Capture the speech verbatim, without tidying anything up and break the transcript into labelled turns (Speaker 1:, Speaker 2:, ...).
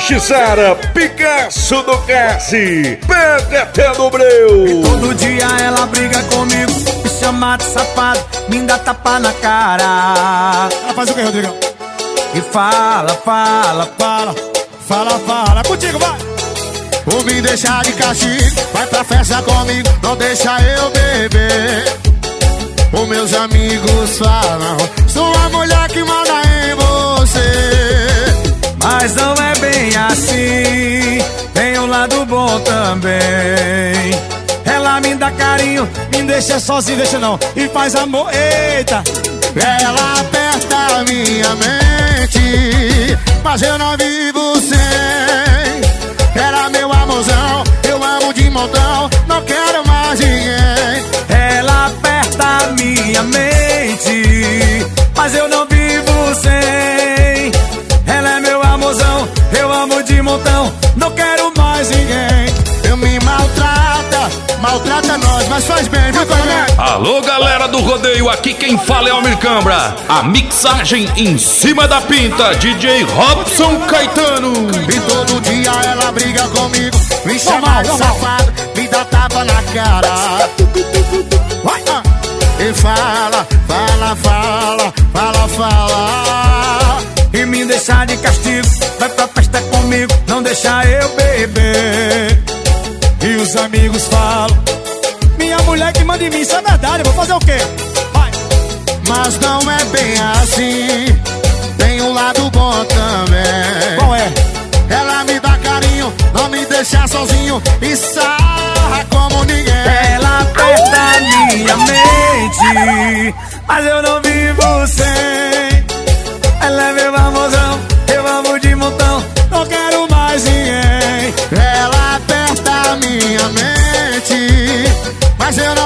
Speaker 1: Justiçara, Picasso do Cassi, pede até no breu.
Speaker 2: E todo dia ela briga comigo, me chama de safado, me dá tapa na cara.
Speaker 3: Ela faz o que, Rodrigão?
Speaker 2: E fala, fala, fala,
Speaker 3: Fala, fala, contigo, vai!
Speaker 4: Ou me deixar de castigo, vai pra festa comigo, não deixa eu beber. Os meus amigos falam, sou a mulher que manda em você.
Speaker 2: mas não é bem assim, tem um lado bom também. Ela me dá carinho, me deixa sozinho, deixa não, e faz amor, eita.
Speaker 4: Ela aperta minha mente, mas eu não vivo sem. Era meu amorzão, eu amo de montão, não quero mais ninguém.
Speaker 2: Ela aperta minha mente, mas eu não vivo sem. Ela é meu amorzão, eu amo de montão, não quero mais ninguém.
Speaker 4: Eu me maltrata, maltrata nós, mas faz bem, viu, coronel?
Speaker 5: Alô, galera do rodeio, aqui quem fala é Almir Cambra. A mixagem em cima da pinta, D J Robson Caetano.
Speaker 4: E todo dia ela briga comigo, me chama de safado, me dá tapa na cara. Vai, ah. E fala, fala, fala, fala, fala.
Speaker 2: E me deixar de castigo, vai pra festa comigo, não deixa eu beber.
Speaker 3: E os amigos falam, minha mulher que manda em mim, isso é verdade, eu vou fazer o quê? Vai!
Speaker 4: Mas não é bem assim, tem um lado bom também.
Speaker 3: Qual é?
Speaker 4: Ela me dá carinho, não me deixa sozinho e sarra como ninguém.
Speaker 2: Ela aperta minha mente, mas eu não vivo sem. Ela é meu amorzão, eu amo de montão, não quero mais ninguém.
Speaker 4: Ela aperta minha mente, mas eu não